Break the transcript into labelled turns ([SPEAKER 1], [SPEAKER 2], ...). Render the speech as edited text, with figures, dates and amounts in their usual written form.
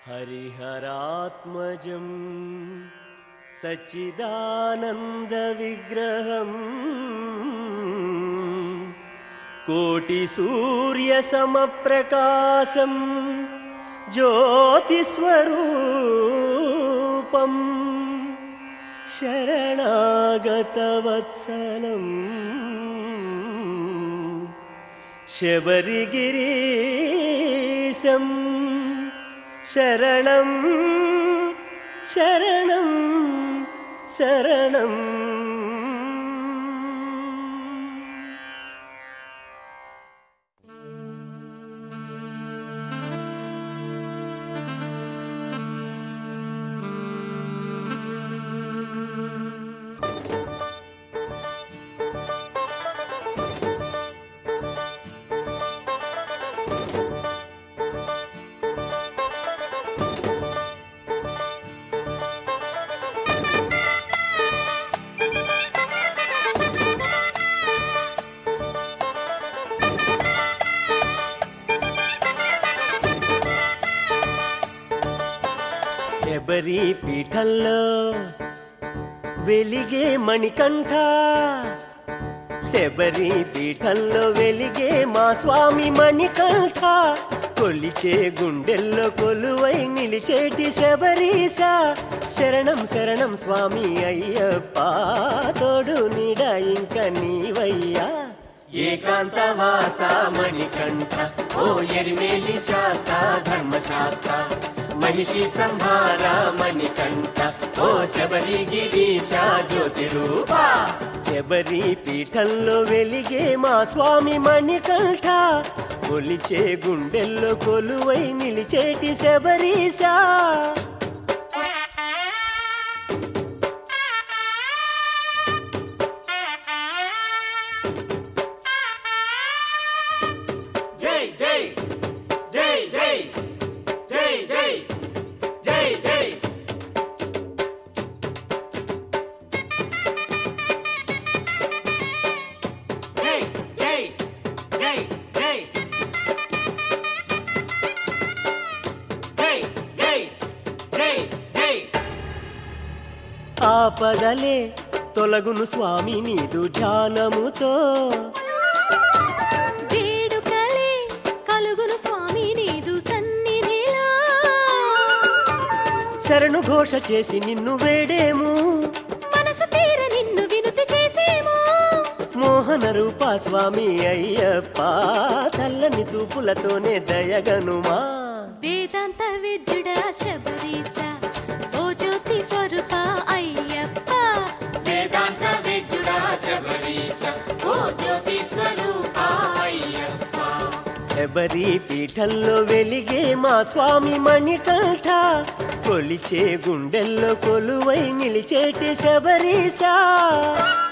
[SPEAKER 1] हरिहरात्मजं सच्चिदानन्दविग्रहम् कोटिसूर्यसमप्रकाशं ज्योतिस्वरूपं शरणागतवत्सलं शबरिगिरीशं शरणं शरणं शरणं శబరి పీఠంలో వెలిగే మణికంఠ శబరి పీఠంలో వెలిగే మా స్వామి మణికంఠ కొలిచే గుండెల్లో కొలువై నిలిచేటి శబరీశ శరణం శరణం స్వామి అయ్యప్ప తోడు నీడ ఇంక నీవయ్యా
[SPEAKER 2] ఏకాంతవాస మణికంఠ ఓ ఎరిమేలి శాస్త్ర ధర్మశాస్త్ర महिषी संहार मणिकंठ ओ शबरी गिरीश ज्योति रूपा
[SPEAKER 1] శబరి పీఠంలో వెలిగే మా స్వామి మణికంఠ కొలిచే గుండెల్లో కొలువై నిలిచేటి శబరీశ
[SPEAKER 2] జై జై జై జై జై జై జై జై జై జై జై జై జై జై జై జై
[SPEAKER 1] ఆపదలే తొలగును స్వామి నీదు ధ్యానముతో
[SPEAKER 3] వేడుకలే కలుగును స్వామి నీదు సన్నిధిలో
[SPEAKER 1] శరణు ఘోష చేసి నిన్ను వేడేము
[SPEAKER 3] మనసు తీర నిన్ను వినుతి చేసేమో
[SPEAKER 1] మోహన రూప స్వామి అయ్యప్ప చల్లని చూపులతోనే దయగనుమా
[SPEAKER 3] వేదాంత విద్యుడా శబరీశ ఓ జ్యోతి స్వరూప అయ్యప్ప
[SPEAKER 2] వేదాంత విద్యుడా శబరీశ ఓ జ్యోతి స్వరూప అయ్యప్ప
[SPEAKER 1] శబరి పీఠంలో వెలిగే మా స్వామి మణికంఠ కొలిచే గుండెల్లో కొలువై నిలిచేటి శబరీశ